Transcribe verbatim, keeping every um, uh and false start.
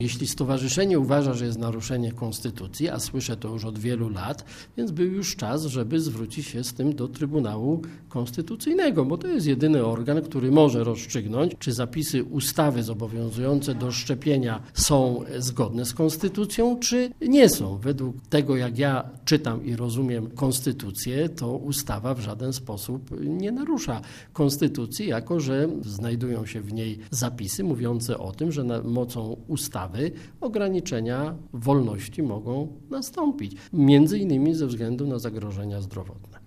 Jeśli stowarzyszenie uważa, że jest naruszenie konstytucji, a słyszę to już od wielu lat, więc był już czas, żeby zwrócić się z tym do Trybunału Konstytucyjnego, bo to jest jedyny organ, który może rozstrzygnąć, czy zapisy ustawy zobowiązujące do szczepienia są zgodne z konstytucją, czy nie są. Według tego, jak ja czytam i rozumiem konstytucję, to ustawa w żaden sposób nie narusza konstytucji, jako że znajdują się w niej zapisy mówiące o tym, że na mocą ustawy ograniczenia wolności mogą nastąpić, między innymi ze względu na zagrożenia zdrowotne.